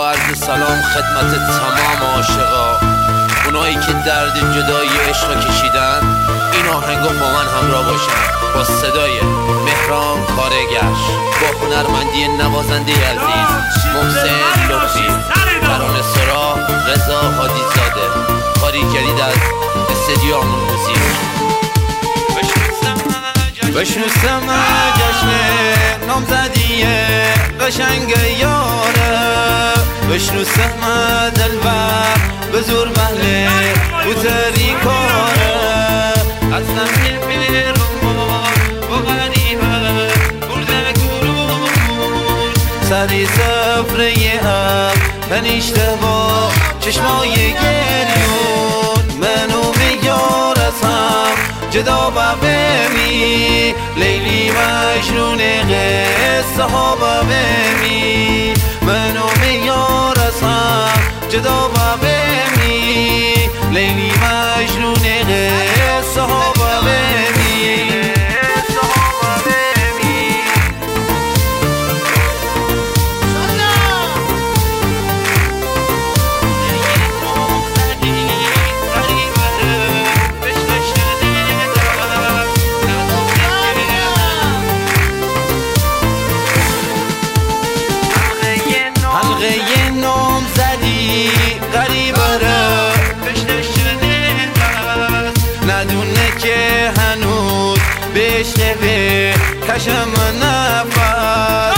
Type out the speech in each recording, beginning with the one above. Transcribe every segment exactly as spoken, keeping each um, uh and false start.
با عرض سلام خدمت تمام عاشقا، اونایی که درد جدایی عشق کشیدن. این آهنگا با من همراه باشن با صدای مهران کارگرش، با هنرمندی نوازنده عزیز محسن لطفی، ترانه سرا رضا هادی زاده، کاری جدید از استدیو آمون موزیک. بشنوستم جشن نامزدی قشنگ یاره، بشنوستم دلبر به زور بهله و تری کاره، اصلا با غریبه برده گرون سری سفره هم پنیشته با چشمای گریون، منو میارسم جدا و بمی لیلی مجنون قصه ها و بمی، منو میارسم جدا و بمی لیلی مجنون قصه ها و بمی. حلقه نام زدی غریبه را ندونه که هنوز بشنوه کشم نفس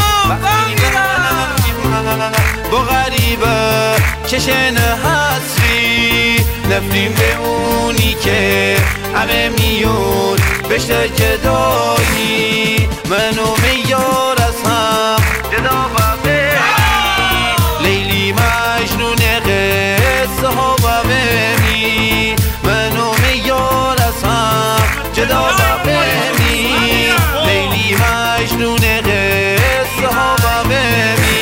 با غریبه چشن حسری نفریم به اونی که همه میون بشته جدایی، منو میارسم جدا و مجنون قصه ها و بمی، منو میارسم جدا و بمی لیلی مجنون قصه ها و بمی.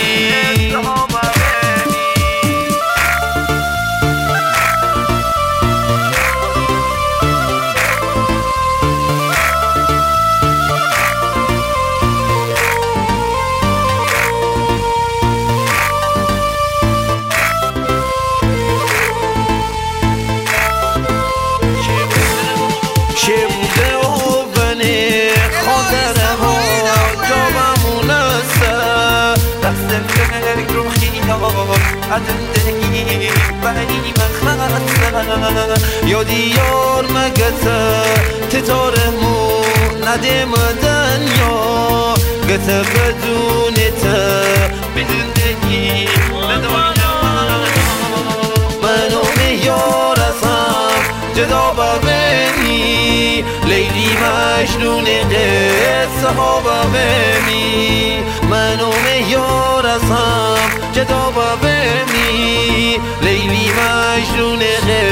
چه بوده و بنه خاطره ها جا بمونسته دست فکر رو خیال عدم دهی بری مخصه یا دیار مگته تتاره مو نده مدنیا گته بدونته بدون دهی منو میارسم جدا و بمی لیلی مجنون قصه ها و بمی، منو میارسم جدا و بمی لیلی مجنون قصه